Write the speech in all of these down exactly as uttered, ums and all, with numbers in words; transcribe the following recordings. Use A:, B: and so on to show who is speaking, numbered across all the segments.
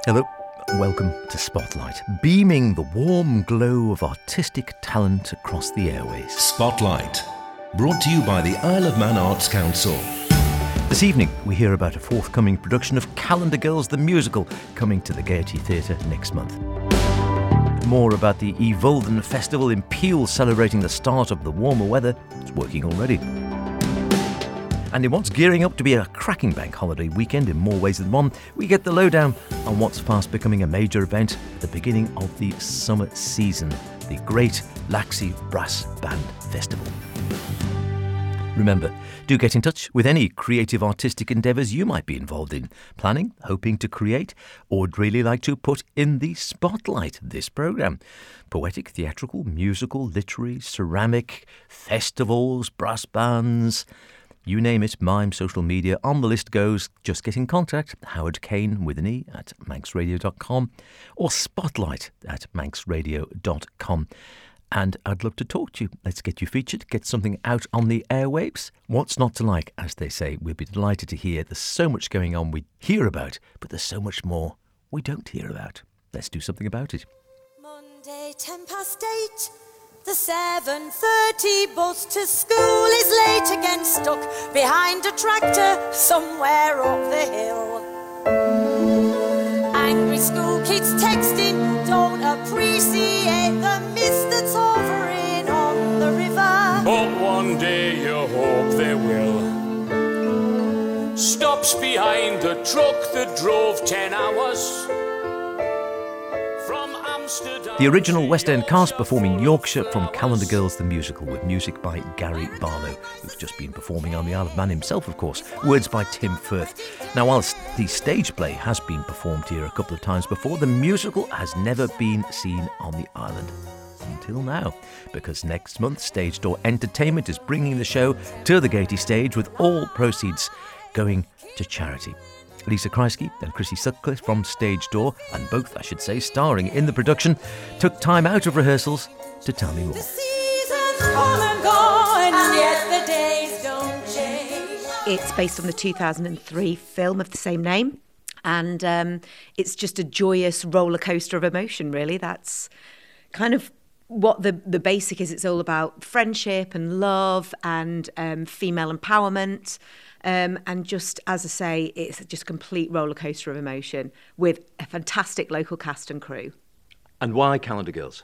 A: Hello, welcome to Spotlight, beaming the warm glow of artistic talent across the airways.
B: Spotlight, brought to you by the Isle of Man Arts Council.
A: This evening, we hear about a forthcoming production of Calendar Girls the Musical, coming to the Gaiety Theatre next month. More about the Evolden Festival in Peel, celebrating the start of the warmer weather. It's working already. And in what's gearing up to be a cracking bank holiday weekend in more ways than one, we get the lowdown on what's fast becoming a major event at the beginning of the summer season, the Great Laxey Brass Band Festival. Remember, do get in touch with any creative artistic endeavours you might be involved in, planning, hoping to create, or would really like to put in the spotlight this programme. Poetic, theatrical, musical, literary, ceramic, festivals, brass bands... You name it, mime, social media, on the list goes. Just get in contact. Howard Kane with an E at manx radio dot com or spotlight at manx radio dot com. And I'd love to talk to you. Let's get you featured, get something out on the airwaves. What's not to like, as they say. We'd be delighted to hear. There's so much going on we hear about, but there's so much more we don't hear about. Let's do something about it.
C: Monday, ten past eight. The seven thirty bus to school is late again, stuck behind a tractor somewhere up the hill. Angry school kids texting, don't appreciate the mist that's hovering on the river.
D: But one day you hope they will. Stops behind the truck that drove ten hours.
A: The original West End cast performing Yorkshire from Calendar Girls the Musical, with music by Gary Barlow, who's just been performing on the Isle of Man himself, of course. Words by Tim Firth. Now, whilst the stage play has been performed here a couple of times before, the musical has never been seen on the island. Until now, because next month Stage Door Entertainment is bringing the show to the Gaiety stage, with all proceeds going to charity. Lisa Kreisky and Chrissy Sutcliffe from Stage Door, and both, I should say, starring in the production, took time out of rehearsals to tell me more.
C: The season's come and gone, and yet the days don't change.
E: It's based on the two thousand three film of the same name, and um, it's just a joyous roller coaster of emotion, really. That's kind of what the, the basic is. It's all about friendship and love and um, female empowerment. Um, and just, as I say, it's just a complete roller coaster of emotion with a fantastic local cast and crew.
A: And why Calendar Girls?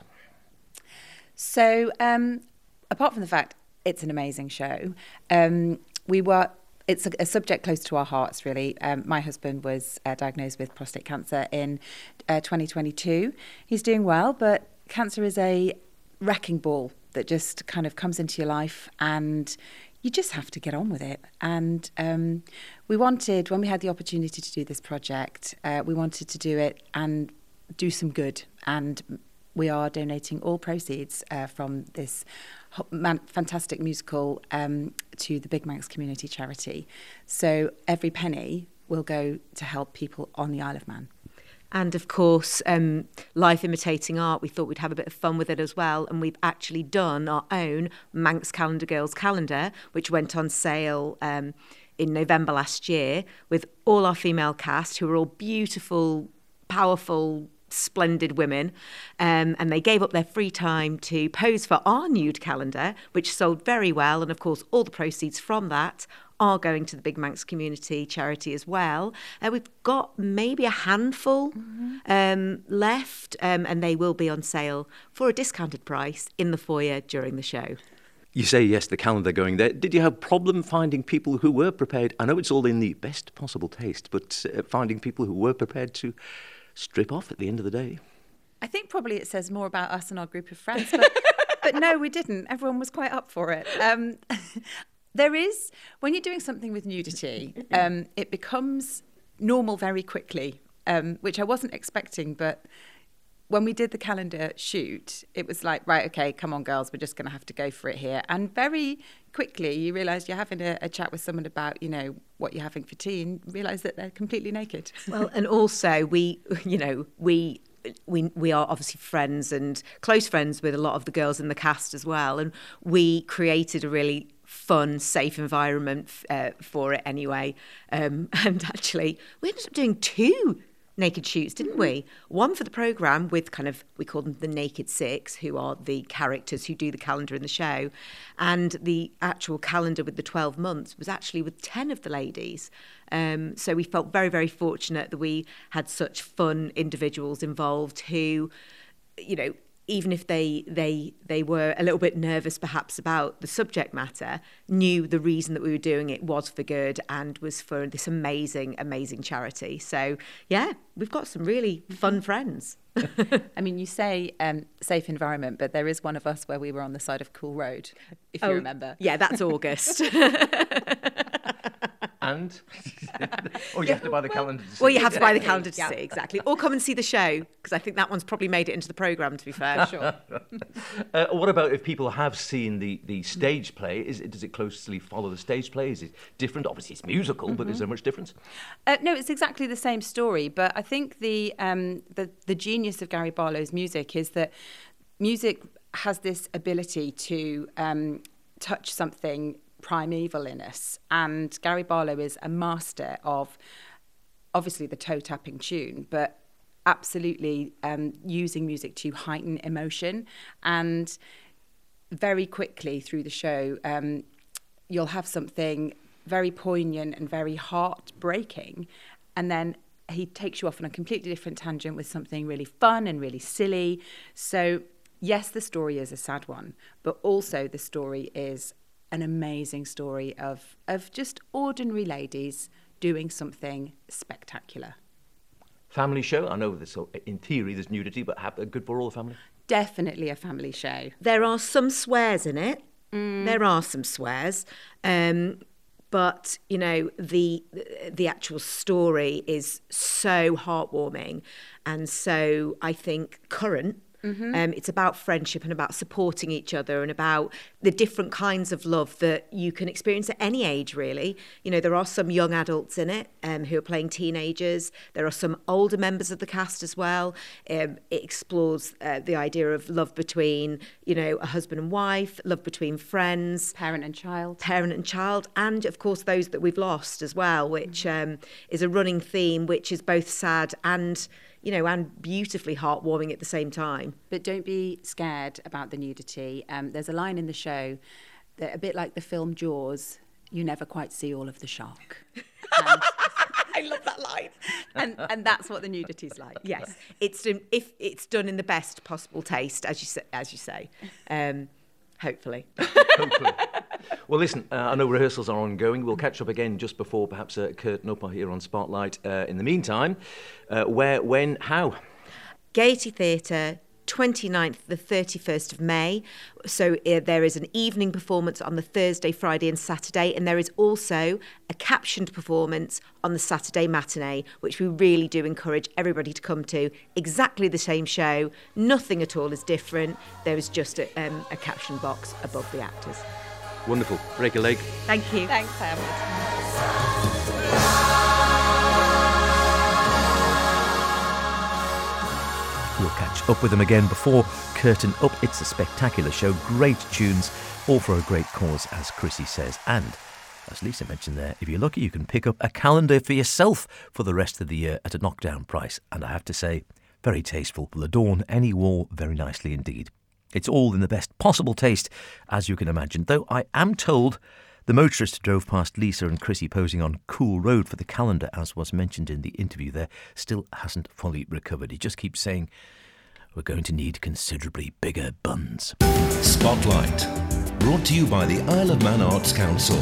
F: So, um, apart from the fact it's an amazing show, um, we were. It's a, a subject close to our hearts, really. Um, my husband was uh, diagnosed with prostate cancer in uh, twenty twenty-two. He's doing well, but cancer is a wrecking ball that just kind of comes into your life, and you just have to get on with it. And um, we wanted, when we had the opportunity to do this project, uh, we wanted to do it and do some good. And we are donating all proceeds uh, from this man- fantastic musical um, to the Big Manx Community Charity. So every penny will go to help people on the Isle of Man.
E: And of course, um, life imitating art, we thought we'd have a bit of fun with it as well. And we've actually done our own Manx Calendar Girls calendar, which went on sale um, in November last year, with all our female cast, who are all beautiful, powerful, splendid women. Um, and they gave up their free time to pose for our nude calendar, which sold very well. And of course, all the proceeds from that are going to the Big Manx Community Charity as well. Uh, we've got maybe a handful mm-hmm. um, left, um, and they will be on sale for a discounted price in the foyer during the show.
A: You say, yes, the calendar going there. Did you have problem finding people who were prepared? I know it's all in the best possible taste, but uh, finding people who were prepared to strip off at the end of the day?
F: I think probably it says more about us and our group of friends, but, but no, we didn't. Everyone was quite up for it. Um, There is, when you're doing something with nudity, um, it becomes normal very quickly, um, which I wasn't expecting. But when we did the calendar shoot, it was like, right, okay, come on, girls, we're just going to have to go for it here. And very quickly, you realise you're having a, a chat with someone about, you know, what you're having for tea, and realise that they're completely naked.
E: Well, and also we, you know, we... We we are obviously friends and close friends with a lot of the girls in the cast as well, and we created a really fun, safe environment uh, for it anyway. Um, and actually, we ended up doing two naked shoots, didn't we? One for the programme with kind of, we call them the Naked Six, who are the characters who do the calendar in the show. And the actual calendar with the twelve months was actually with ten of the ladies. Um, so we felt very, very fortunate that we had such fun individuals involved who, you know, even if they they they were a little bit nervous perhaps about the subject matter, knew the reason that we were doing it was for good and was for this amazing, amazing charity. So, yeah, we've got some really fun friends.
F: I mean, you say um, safe environment, but there is one of us where we were on the side of Cool Road, if you
E: Oh,
F: remember.
E: Yeah, that's August.
A: And? Or you have to buy the calendar to see.
E: Well, you have to buy the calendar
F: Exactly,
E: to
F: yeah.
E: see, exactly. Or come and see the show, because I think that one's probably made it into the programme, to be fair.
F: Sure.
A: Uh, what about if people have seen the, the stage play? Is it, does it closely follow the stage play? Is it different? Obviously, it's musical, but is there much difference?
F: Uh, no, it's exactly the same story. But I think the, um, the the genius of Gary Barlow's music is that music has this ability to um, touch something primeval in us. And Gary Barlow is a master of, obviously, the toe-tapping tune, but absolutely um, using music to heighten emotion. And very quickly through the show, um, you'll have something very poignant and very heartbreaking, and then he takes you off on a completely different tangent with something really fun and really silly. So yes, the story is a sad one, but also the story is an amazing story of of just ordinary ladies doing something spectacular.
A: Family show? I know this, so in theory there's nudity, but ha- good for all the family?
F: Definitely a family show.
E: There are some swears in it. Mm. There are some swears. Um, but, you know, the the actual story is so heartwarming and so, I think, current. Mm-hmm. Um, it's about friendship and about supporting each other and about the different kinds of love that you can experience at any age, really. You know, there are some young adults in it um, who are playing teenagers. There are some older members of the cast as well. Um, it explores uh, the idea of love between, you know, a husband and wife, love between friends.
F: Parent and child.
E: Parent and child. And, of course, those that we've lost as well, which mm-hmm. um, is a running theme, which is both sad and, you know, and beautifully heartwarming at the same time.
F: But don't be scared about the nudity. Um, there's a line in the show that, a bit like the film Jaws, you never quite see all of the shark. And,
E: I love that line.
F: and and that's what the nudity's like.
E: Yes, it's done, if it's done in the best possible taste, as you say, as you say. Um, hopefully.
A: Hopefully. Well, listen, uh, I know rehearsals are ongoing. We'll catch up again just before perhaps uh, curtain up here on Spotlight. Uh, in the meantime, uh, where, when, how?
E: Gaiety Theatre, twenty-ninth, the thirty-first of May. So uh, there is an evening performance on the Thursday, Friday and Saturday, and there is also a captioned performance on the Saturday matinee, which we really do encourage everybody to come to. Exactly the same show, nothing at all is different. There is just a, um, a caption box above the actors.
A: Wonderful. Break a leg.
E: Thank you.
F: Thanks, Howard.
A: We'll catch up with them again before curtain up. It's a spectacular show, great tunes, all for a great cause, as Chrissy says. And, as Lisa mentioned there, if you're lucky, you can pick up a calendar for yourself for the rest of the year at a knockdown price. And I have to say, very tasteful, will adorn any wall very nicely indeed. It's all in the best possible taste, as you can imagine, though I am told the motorist drove past Lisa and Chrissy posing on Cool Road for the calendar, as was mentioned in the interview there, still hasn't fully recovered. He just keeps saying, we're going to need considerably bigger buns.
B: Spotlight, brought to you by the Isle of Man Arts Council.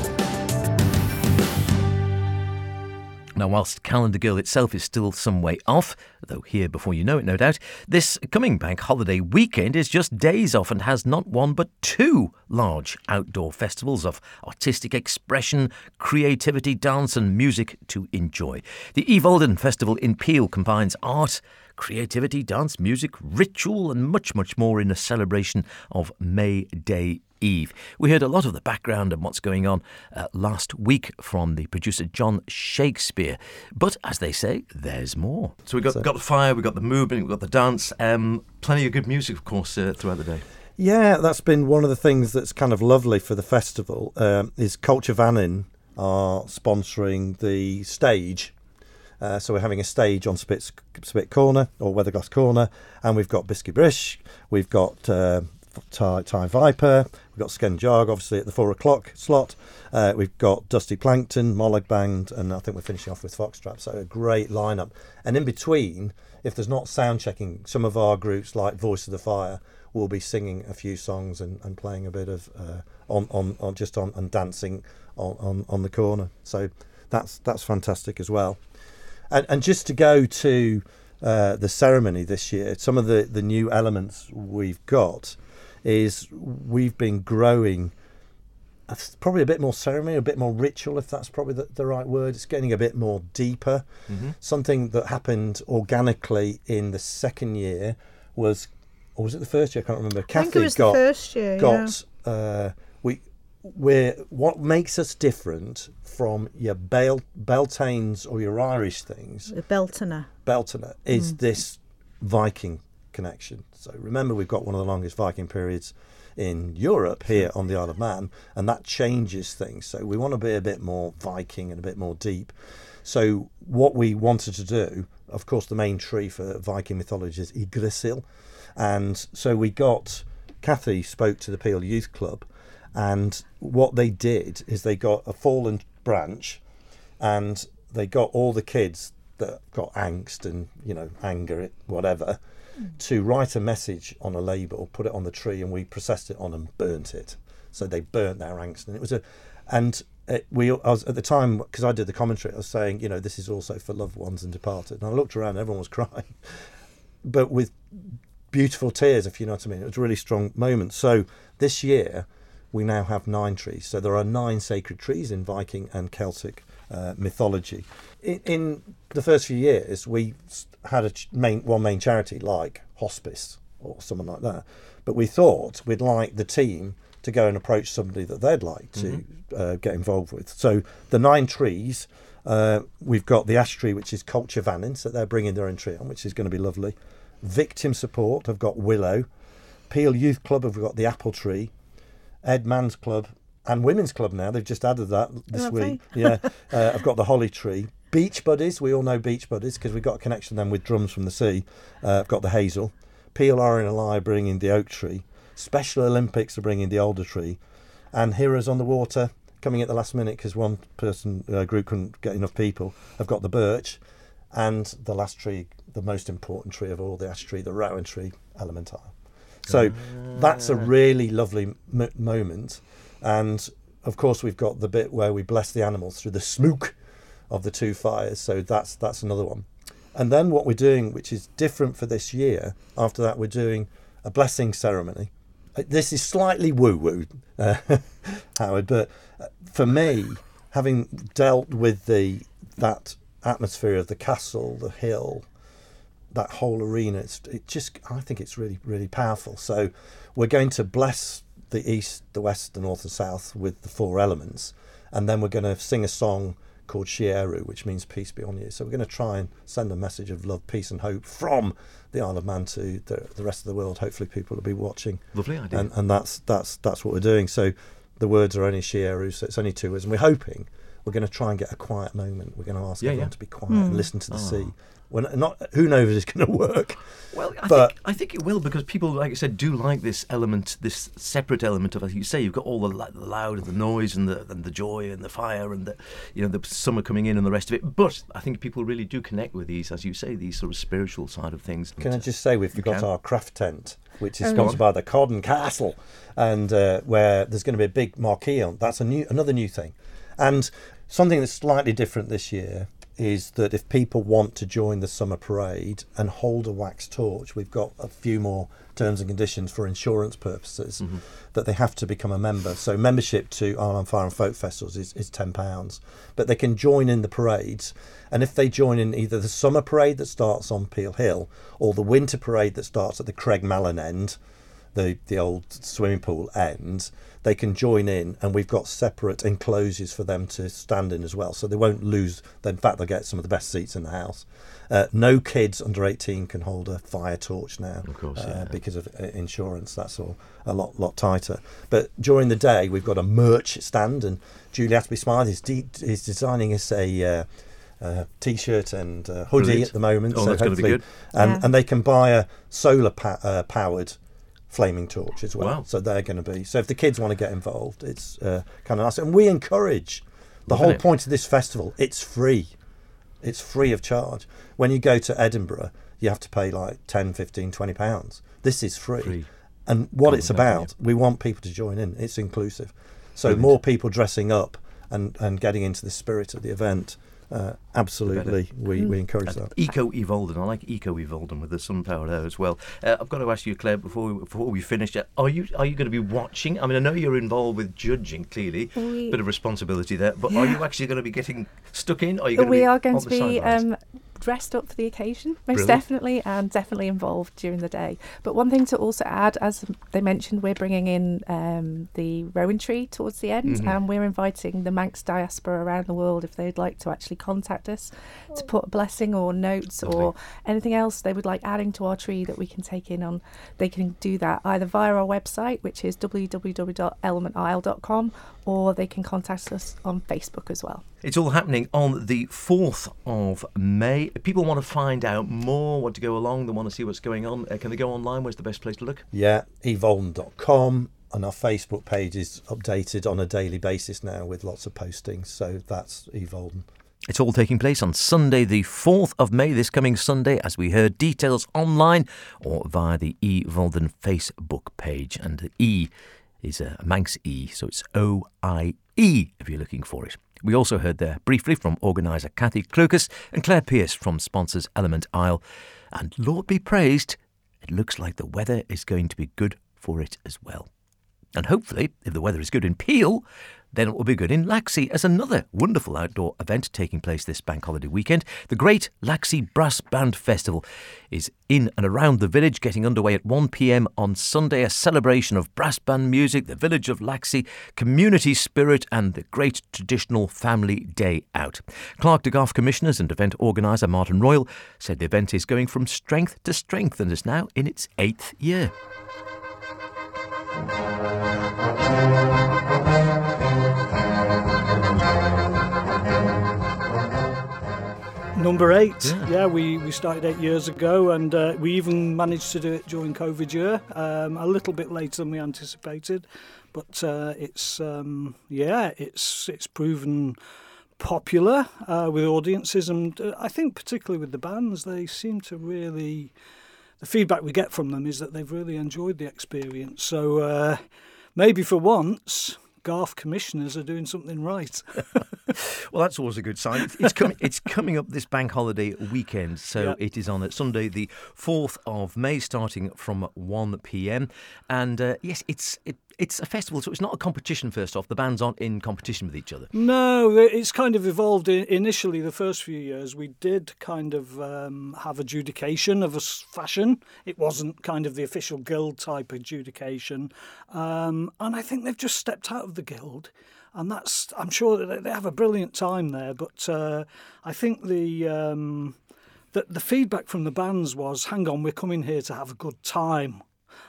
A: Now, whilst Calendar Girl itself is still some way off, though here before you know it, no doubt, this coming bank holiday weekend is just days off and has not one but two large outdoor festivals of artistic expression, creativity, dance and music to enjoy. The Evolden Festival in Peel combines art, creativity, dance, music, ritual and much, much more in a celebration of May Day Eve. We heard a lot of the background and what's going on uh, last week from the producer John Shakespeare. But as they say, there's more. So we've got, got the fire, we've got the movement, we've got the dance, um, plenty of good music, of course, uh, throughout the day.
G: Yeah, that's been one of the things that's kind of lovely for the festival, um, is Culture Vannin are sponsoring the stage. Uh, so we're having a stage on Spit, Spit Corner or Weatherglass Corner, and we've got Bisky Brish, we've got uh, Thai, Thai Viper, we've got Sken Jarg obviously at the four o'clock slot, uh, we've got Dusty Plankton, Mollag Band, and I think we're finishing off with Foxtrap. So a great lineup. And in between, if there's not sound checking, some of our groups like Voice of the Fire will be singing a few songs and, and playing a bit of uh, on, on on just on and dancing on, on, on the corner. So that's that's fantastic as well. And, and just to go to uh, the ceremony this year, some of the, the new elements we've got is we've been growing probably a bit more ceremony, a bit more ritual, if that's probably the, the right word. It's getting a bit more deeper. Mm-hmm. Something that happened organically in the second year was, or was it the first year? I can't remember.
H: I
G: Kathy
H: think it was
G: got,
H: the first year,
G: got
H: yeah.
G: uh, we we're what makes us different from your Bel- Beltanes or your Irish things,
H: The Beltana.
G: Beltana, is
H: Mm.
G: this Viking connection. So remember, we've got one of the longest Viking periods in Europe here on the Isle of Man, and that changes things. So we want to be a bit more Viking and a bit more deep. So what we wanted to do, of course, the main tree for Viking mythology is Yggdrasil, and so we got Kathy spoke to the Peel Youth Club. And what they did is they got a fallen branch, and they got all the kids that got angst and, you know, anger, whatever, mm. to write a message on a label, put it on the tree, and we processed it on and burnt it. So they burnt their angst, and it was a, and it, we. I was at the time, because I did the commentary, I was saying, you know, this is also for loved ones and departed. And I looked around, everyone was crying, but with beautiful tears, if you know what I mean. It was a really strong moment. So this year, we now have nine trees. So there are nine sacred trees in Viking and Celtic uh, mythology. In, in the first few years, we had a ch- main, one main charity like Hospice or something like that. But we thought we'd like the team to go and approach somebody that they'd like to mm-hmm. uh, get involved with. So the nine trees, uh, we've got the ash tree, which is Culture Vannin, so they're bringing their own tree on, which is going to be lovely. Victim support, I've got Willow. Peel Youth Club, have got the apple tree. Ed Man's Club and Women's Club now, they've just added that this
H: Have
G: week. Yeah, uh, I've got the Holly Tree. Beach Buddies, we all know Beach Buddies because we've got a connection then with Drums from the Sea. Uh, I've got the Hazel. Peel R and L I bringing the Oak Tree. Special Olympics are bringing the Alder Tree. And Heroes on the Water coming at the last minute because one person uh, group couldn't get enough people. I've got the Birch. And the last tree, the most important tree of all, the Ash Tree, the Rowan Tree, Elemental. So that's a really lovely m- moment. And of course, we've got the bit where we bless the animals through the smoke of the two fires. So that's that's another one. And then what we're doing, which is different for this year, after that, we're doing a blessing ceremony. This is slightly woo-woo, uh, Howard, but for me, having dealt with the that atmosphere of the castle, the hill, that whole arena, it's, it just, I think it's really, really powerful. So we're going to bless the east, the west, the north and south with the four elements, and then we're going to sing a song called Shieru, which means peace be on you. So we're going to try and send a message of love, peace and hope from the Isle of Man to the, the rest of the world. Hopefully people will be watching.
A: Lovely idea.
G: And, and that's that's that's what we're doing. So the words are only Shieru, so it's only two words, and we're hoping we're going to try and get a quiet moment. We're going to ask yeah, everyone yeah. to be quiet mm. and listen to the oh. sea. We're not, who knows if it's going to work?
A: Well, I,
G: but,
A: think, I think it will, because people, like I said, do like this element, this separate element of, as you say, you've got all the, the loud and the noise and the and the joy and the fire and the, you know, the summer coming in and the rest of it. But I think people really do connect with these, as you say, these sort of spiritual side of things.
G: Can I just say we've got our craft tent, which is sponsored by the Codden Castle, and uh, where there's going to be a big marquee on. That's a new, another new thing, and something that's slightly different this year is that if people want to join the summer parade and hold a wax torch, we've got a few more terms and conditions for insurance purposes, mm-hmm. that they have to become a member. So membership to Ireland Fire and Folk Festivals is, is ten pounds, but they can join in the parades. And if they join in either the summer parade that starts on Peel Hill or the winter parade that starts at the Craigmallen end, the, the old swimming pool end, they can join in, and we've got separate enclosures for them to stand in as well, so they won't lose. In fact, they'll get some of the best seats in the house. Uh, no kids under eighteen can hold a fire torch now,
A: of course,
G: uh,
A: yeah.
G: because of uh, insurance. That's all a lot lot tighter. But during the day, we've got a merch stand, and Julie Atterby Smythe is, de- is designing us a uh, uh, t-shirt and uh, hoodie
A: Brilliant.
G: at the moment.
A: Oh,
G: so
A: that's gonna be
G: hopefully-
A: good.
G: And,
F: Yeah.
G: and they can buy a solar pa- uh, powered flaming torch as well.
A: Wow.
G: So they're going to be. So if the kids want to get involved, it's uh, kind of nice. And we encourage the
A: Loving
G: whole
A: it.
G: point of this festival. It's free. It's free of charge. When you go to Edinburgh, you have to pay like ten, fifteen, twenty pounds. This is free.
A: Free.
G: And what
A: Can't
G: it's
A: imagine,
G: about, we want people to join in. It's inclusive. So
A: Brilliant.
G: more people dressing up and, and getting into the spirit of the event. Uh, absolutely, we, we encourage that.
A: Eco Evolden. I like Eco Evolden with the sun power there as well. Uh, I've got to ask you, Claire, before we, before we finish, uh, are you are you going to be watching? I mean, I know you're involved with judging, clearly,
H: We-
A: bit of responsibility there. But are you actually going to be getting stuck in? Or are you going to
H: We
A: be
H: are going
A: on
H: to
A: the
H: be
A: sidelines?
H: um, dressed up for the occasion, most
A: Brilliant.
H: definitely, and definitely involved during the day. But one thing to also add, as they mentioned, we're bringing in um, the Rowan Tree towards the end,
A: Mhm.
H: and we're inviting the Manx diaspora around the world if they'd like to actually contact us to put a blessing or notes or anything else they would like adding to our tree that we can take in on. They can do that either via our website, which is w w w dot element isle dot com, or they can contact us on Facebook as well.
A: It's all happening on the fourth of May. If people want to find out more, want to go along, they want to see what's going on, uh, can they go online? Where's the best place to look?
G: Yeah, evolden dot com, and our Facebook page is updated on a daily basis now with lots of postings. So that's Evolden.
A: It's all taking place on Sunday, the fourth of May, this coming Sunday, as we heard. Details online or via the Evolden Facebook page. And the E is a Manx E, so it's O I E if you're looking for it. We also heard there briefly from organiser Kathy Clucas and Claire Pearce from sponsors Element Isle. And Lord be praised, it looks like the weather is going to be good for it as well. And hopefully, if the weather is good in Peel, then it will be good in Laxey as another wonderful outdoor event taking place this bank holiday weekend. The Great Laxey Brass Band Festival is in and around the village, getting underway at one p m on Sunday, a celebration of brass band music, the village of Laxey, community spirit and the great traditional family day out. Clark de Garff Commissioners and event organiser Martin Royal said the event is going from strength to strength and is now in its eighth year.
I: Number eight.
A: Yeah.
I: Yeah, we, we started eight years ago, and uh, we even managed to do it during COVID year, um, a little bit later than we anticipated, but uh, it's um, yeah, it's it's proven popular uh, with audiences, and uh, I think particularly with the bands, they seem to really. The feedback we get from them is that they've really enjoyed the experience. So uh, maybe for once, Garth Commissioners are doing something right.
A: Well, that's always a good sign. It's, it's coming. It's coming up this bank holiday weekend, so
I: Yeah.
A: it is on a Sunday, the fourth of May, starting from one p m. And uh, yes, it's it, it's a festival, so it's not a competition. First off, the bands aren't in competition with each other.
I: No, it's kind of evolved. I- Initially, the first few years, we did kind of um, have adjudication of a s- fashion. It wasn't kind of the official guild type adjudication. Um, and I think they've just stepped out of the guild. And that's, I'm sure that they have a brilliant time there. But uh, I think the, um, the the feedback from the bands was, hang on, we're coming here to have a good time.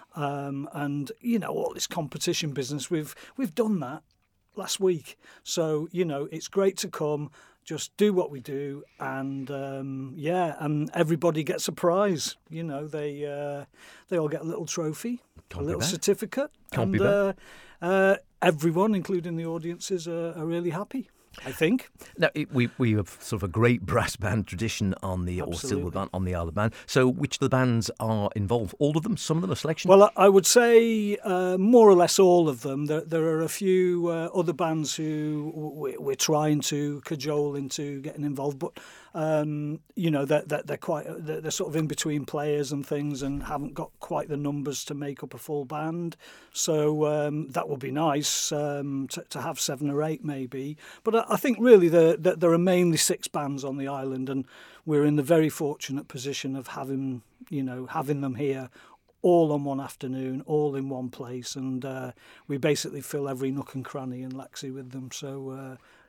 I: Um, and, you know, all this competition business, we've we've done that last week. So, you know, it's great to come, just do what we do, and um, yeah, and everybody gets a prize. You know, they uh, they all get a little trophy,
A: Can't
I: a
A: be
I: little
A: bad.
I: certificate,
A: Can't
I: and
A: be bad.
I: Uh, uh, everyone, including the audiences, are, are really happy, I think.
A: Now, it, we we have sort of a great brass band tradition on the or silver
I: Absolutely.
A: band on the Isle of Man. So, which of the bands are involved? All of them? Some of them? A selection?
I: Well, I I would say uh, more or less all of them. There, there are a few uh, other bands who we- we're trying to cajole into getting involved, but um, you know they're, they're, they're quite they're, they're sort of in between players and things, and haven't got quite the numbers to make up a full band. So um, that would be nice um, to, to have seven or eight maybe. But I, I think really there there there are mainly six bands on the island, and we're in the very fortunate position of having you know having them here all on one afternoon, all in one place, and uh, we basically fill every nook and cranny in Laxey with them. So uh,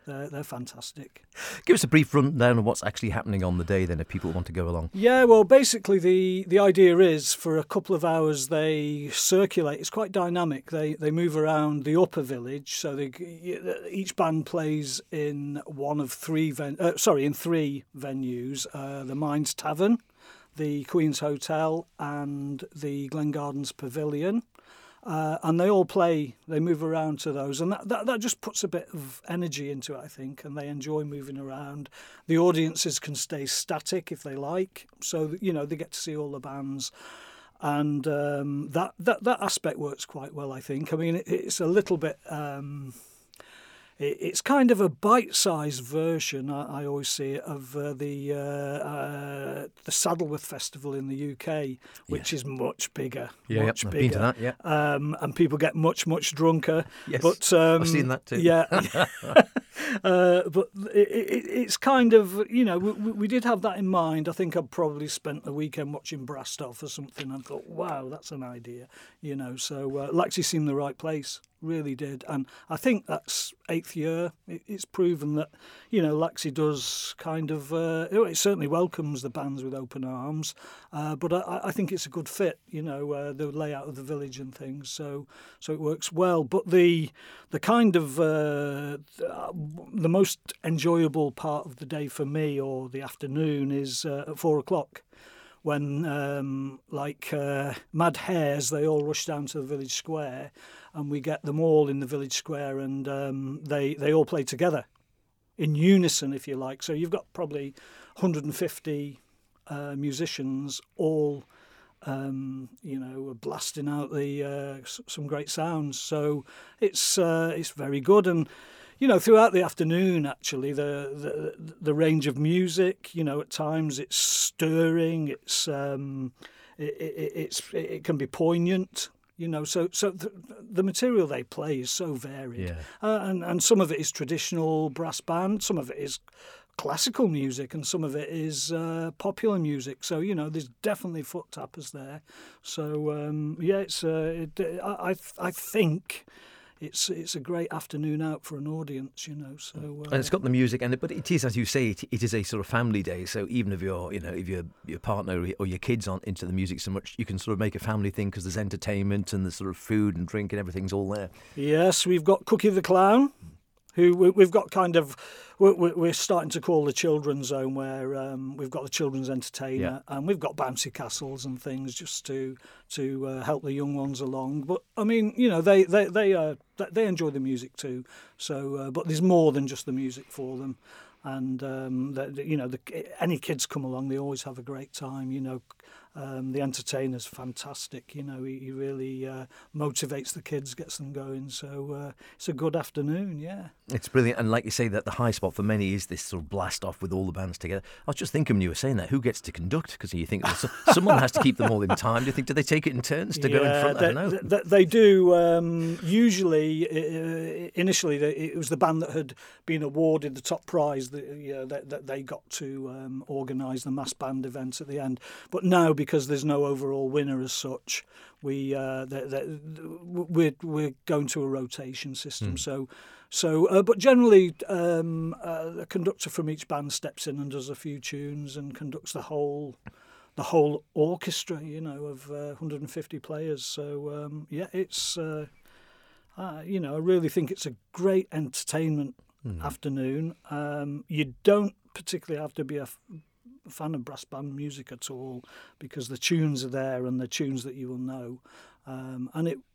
I: They're, they're fantastic.
A: Give us a brief rundown of what's actually happening on the day then, if people want to go along.
I: Yeah, well, basically the, the idea is for a couple of hours they circulate. It's quite dynamic. They they move around the upper village. So they, each band plays in one of three ven- uh, sorry in three venues: uh, the Mines Tavern, the Queen's Hotel, and the Glen Gardens Pavilion. Uh, and they all play, they move around to those. And that, that, that just puts a bit of energy into it, I think, and they enjoy moving around. The audiences can stay static if they like. So, you know, they get to see all the bands. And um, that, that, that aspect works quite well, I think. I mean, it, it's a little bit... Um, It's kind of a bite-sized version, I, I always see it, of uh, the uh, uh, the Saddleworth Festival in the U K, which
A: yes.
I: is much bigger.
A: Yeah,
I: much
A: yep, I've
I: bigger.
A: been to that, yeah.
I: Um, and people get much, much drunker.
A: Yes,
I: but, um,
A: I've seen that too.
I: Yeah. uh, but it, it, it's kind of, you know, we, we did have that in mind. I think I probably spent a weekend watching Brastoff or something and thought, wow, that's an idea, you know. So uh, Laxey seemed the right place. Really did, and I think that's eighth year. It's proven that, you know, Laxey does kind of. Uh, it certainly welcomes the bands with open arms, uh, but I, I think it's a good fit. You know, uh, the layout of the village and things, so so it works well. But the the kind of uh, the most enjoyable part of the day for me, or the afternoon, is uh, at four o'clock. When, um, like uh, mad hares, they all rush down to the village square, and we get them all in the village square, and um, they, they all play together in unison, if you like. So you've got probably one hundred fifty uh, musicians all, um, you know, blasting out the uh, some great sounds. So it's uh, it's very good. And you know, throughout the afternoon, actually, the, the the range of music, you know, at times it's stirring, it's um, it, it, it's it can be poignant, you know. So so the, the material they play is so varied,
A: yeah.
I: uh, and and some of it is traditional brass band, some of it is classical music, and some of it is uh, popular music. So you know, there's definitely foot tappers there. So um, yeah, it's uh, it, I I think. It's it's a great afternoon out for an audience, you know. So uh,
A: and it's got the music, and it, but it is, as you say, it, it is a sort of family day. So even if you're, you know, if your your partner or your kids aren't into the music so much, you can sort of make a family thing because there's entertainment and there's sort of food and drink and everything's all there.
I: Yes, we've got Cookie the Clown, who we've got kind of. We're, we're starting to call the children's zone, where um, we've got the children's entertainer, yeah. and we've got bouncy castles and things just to to uh, help the young ones along. But I mean, you know, they they they uh, they enjoy the music too. So, uh, but there's more than just the music for them, and um, the, you know, the, any kids come along, they always have a great time. You know. Um, the entertainer's fantastic, you know, he, he really uh, motivates the kids, gets them going, so uh, it's a good afternoon, yeah.
A: It's brilliant, and like you say, that the high spot for many is this sort of blast off with all the bands together. I was just thinking when you were saying that, who gets to conduct? Because you think well, someone has to keep them all in time. Do you think, do they take it in turns to
I: yeah,
A: go in front?
I: They,
A: I don't know.
I: They, they do. Um, usually, uh, initially, it was the band that had been awarded the top prize that, you know, that, that they got to um, organise the mass band event at the end. But now, because there's no overall winner as such, we uh, they, they, we're we're going to a rotation system. Mm. So, so uh, but generally, um, uh, a conductor from each band steps in and does a few tunes and conducts the whole the whole orchestra. You know, of uh, one hundred fifty players. So um, yeah, it's uh, uh, you know, I really think it's a great entertainment mm. afternoon. Um, you don't particularly have to be a fan of brass band music at all, because the tunes are there and the tunes that you will know, um, and it,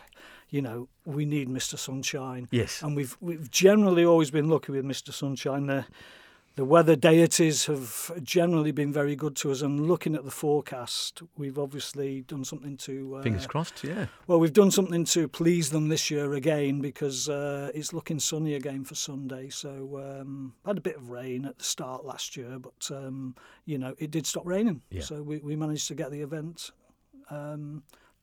I: you know, we need Mister Sunshine.
A: Yes,
I: and we've we've generally always been lucky with Mister Sunshine. The the weather deities have generally been very good to us, and looking at the forecast, we've obviously done something to uh,
A: fingers crossed. Yeah.
I: Well, we've done something to please them this year again, because uh, it's looking sunny again for Sunday. So um, had a bit of rain at the start last year, but um, you know, it did stop raining.
A: Yeah.
I: So we, we managed to get the event um,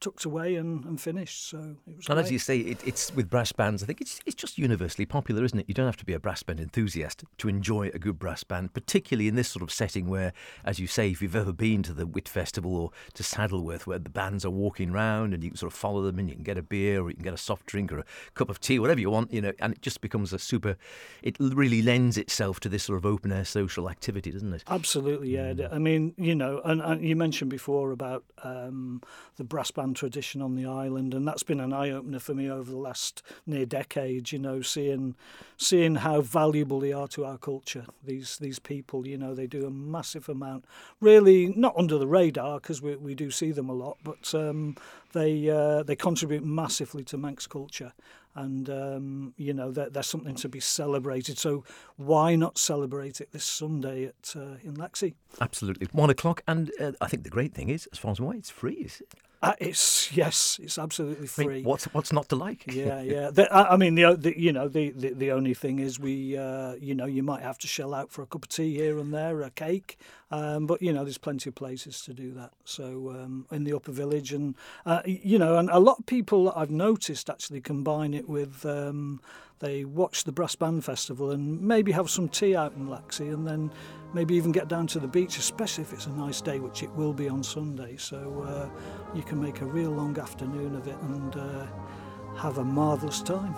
I: tucked away and, and finished. So it was
A: And
I: great.
A: as you say, it, it's with brass bands, I think it's it's just universally popular, isn't it? You don't have to be a brass band enthusiast to enjoy a good brass band, particularly in this sort of setting where, as you say, if you've ever been to the Whit Festival or to Saddleworth, where the bands are walking round and you can sort of follow them and you can get a beer or you can get a soft drink or a cup of tea, whatever you want, you know, and it just becomes a super, it really lends itself to this sort of open air social activity, doesn't it?
I: Absolutely, yeah. Mm. I mean, you know, and, and you mentioned before about um, the brass band tradition on the island, and that's been an eye-opener for me over the last near decade, you know, seeing seeing how valuable they are to our culture, these these people, you know, they do a massive amount, really not under the radar, because we, we do see them a lot, but um, they uh, they contribute massively to Manx culture. And, um, you know, they're, they're something to be celebrated. So why not celebrate it this Sunday at uh, in Lexi?
A: Absolutely. One o'clock. And uh, I think the great thing is, as far as I'm aware, it's free. Is it?
I: Uh, it's yes, it's absolutely free.
A: I mean, what's what's not to like?
I: Yeah, yeah. The, I, I mean, the, the you know the, the, the only thing is we uh, you know you might have to shell out for a cup of tea here and there, a cake, um, but you know there's plenty of places to do that. So um, in the Upper Village, and uh, you know, and a lot of people that I've noticed actually combine it with. Um, They watch the Brass Band Festival and maybe have some tea out in Lexi and then maybe even get down to the beach, especially if it's a nice day, which it will be on Sunday. So uh, you can make a real long afternoon of it and uh, have a marvellous time.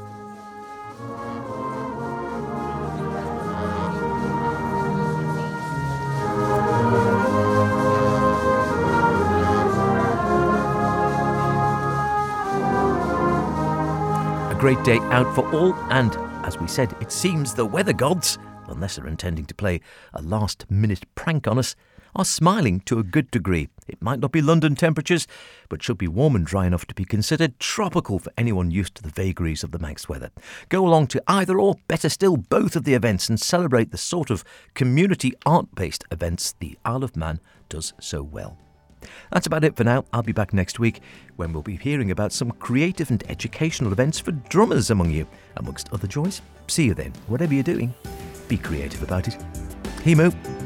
A: Great day out for all, and as we said, it seems the weather gods, unless they're intending to play a last-minute prank on us, are smiling to a good degree. It might not be London temperatures, but should be warm and dry enough to be considered tropical for anyone used to the vagaries of the Manx weather. Go along to either or, better still, both of the events and celebrate the sort of community art-based events the Isle of Man does so well. That's about it for now. I'll be back next week when we'll be hearing about some creative and educational events for drummers among you, amongst other joys. See you then. Whatever you're doing, be creative about it. Himo.